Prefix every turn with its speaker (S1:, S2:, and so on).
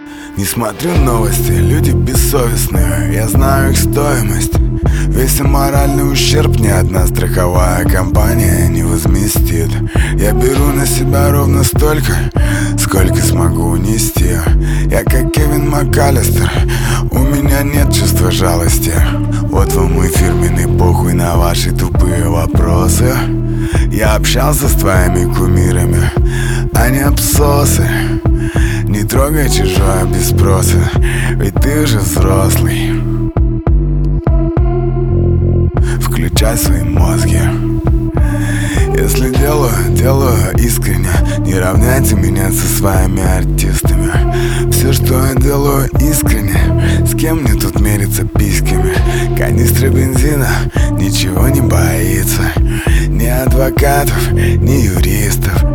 S1: Не смотрю новости, люди бессовестные, я знаю их стоимость. Весь моральный ущерб ни одна страховая компания не возместит. Я беру на себя ровно столько, сколько смогу унести. Я как Кевин МакАлистер, у меня нет чувства жалости. Вот вам мой фирменный похуй на ваши тупые вопросы. Я общался с твоими кумирами, они абсосы. Не трогай чужое без спроса, ведь ты уже взрослый. Включай свои мозги. Если делаю искренне. Не равняйте меня со своими артистами. Все, что я делаю искренне. С кем мне тут мериться письками? Канистра бензина ничего не боится. Ни адвокатов, ни юристов.